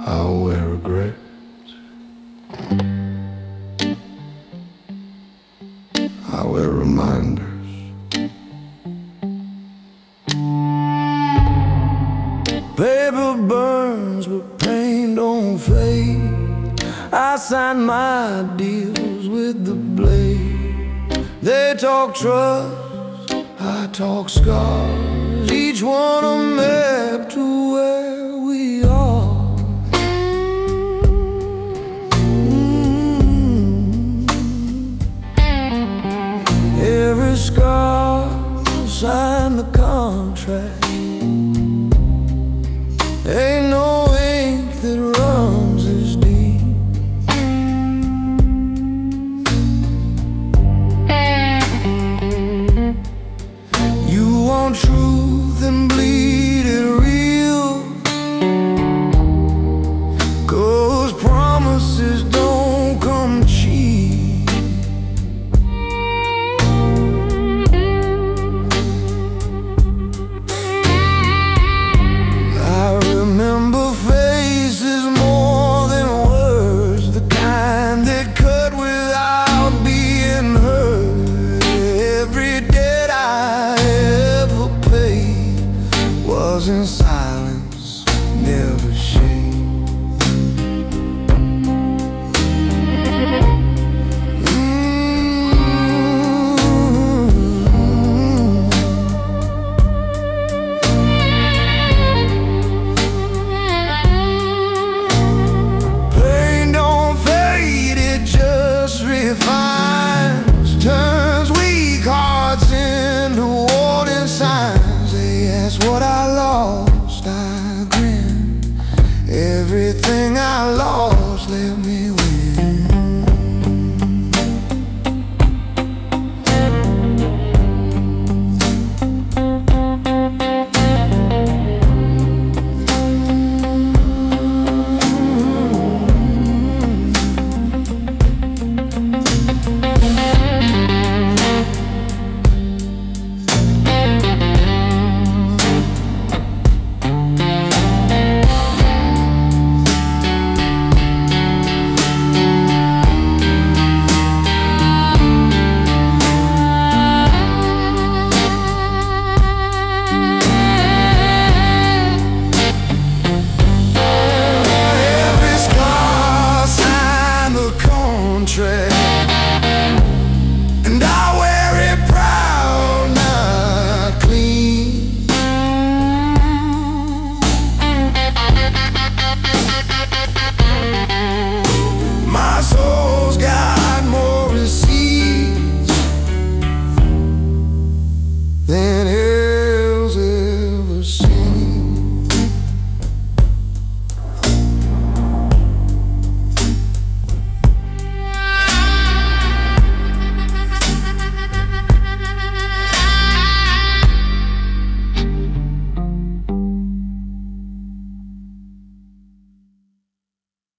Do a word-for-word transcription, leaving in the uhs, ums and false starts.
I'll wear regret. I wear reminders. Paper burns, but pain don't fade. I sign my deals with the blade. They talk trust, I talk scars. Each one a map to where we are. mm. Every scar, sign the contract. Hey,